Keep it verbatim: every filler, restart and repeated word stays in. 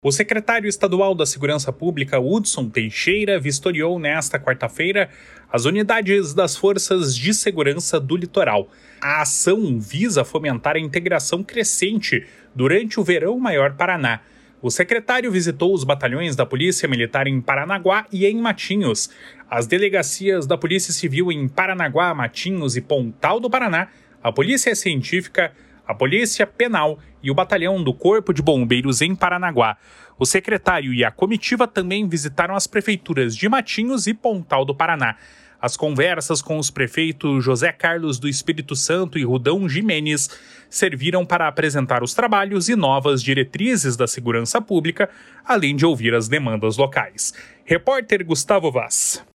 O secretário estadual da Segurança Pública, Hudson Teixeira, vistoriou nesta quarta-feira as unidades das Forças de Segurança do Litoral. A ação visa fomentar a integração crescente durante o Verão Maior Paraná. O secretário visitou os batalhões da Polícia Militar em Paranaguá e em Matinhos, as delegacias da Polícia Civil em Paranaguá, Matinhos e Pontal do Paraná, a Polícia Científica, a Polícia Penal e o Batalhão do Corpo de Bombeiros em Paranaguá. O secretário e a comitiva também visitaram as prefeituras de Matinhos e Pontal do Paraná. As conversas com os prefeitos José Carlos do Espírito Santo e Rudão Jimenez serviram para apresentar os trabalhos e novas diretrizes da segurança pública, além de ouvir as demandas locais. Repórter Gustavo Vaz.